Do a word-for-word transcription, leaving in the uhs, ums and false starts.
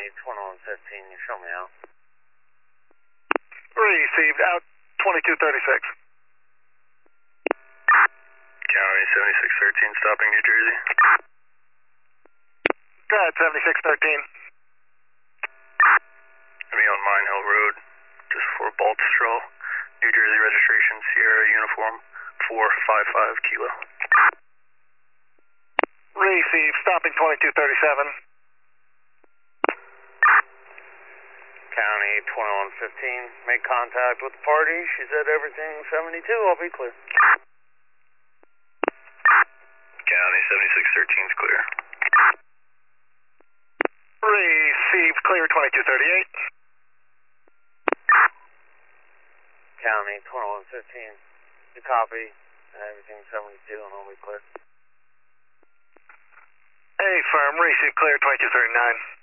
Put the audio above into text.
twenty-one fifteen, you show me out. Received, out twenty-two thirty-six. County seventy-six thirteen, stopping New Jersey. Go ahead, seventy-six thirteen. Be on Mine Hill Road, just before Baltusrol, New Jersey registration, Sierra uniform, four five five kilo. Receive, stopping twenty-two thirty-seven. County twenty-one fifteen, make contact with the party. She said everything seventy-two, I'll be clear. County seventy-six thirteen is clear. Received, clear twenty-two thirty-eight. County twenty-one fifteen, you copy, everything seventy-two and I'll be clear. A firm, receive, clear twenty-two thirty-nine.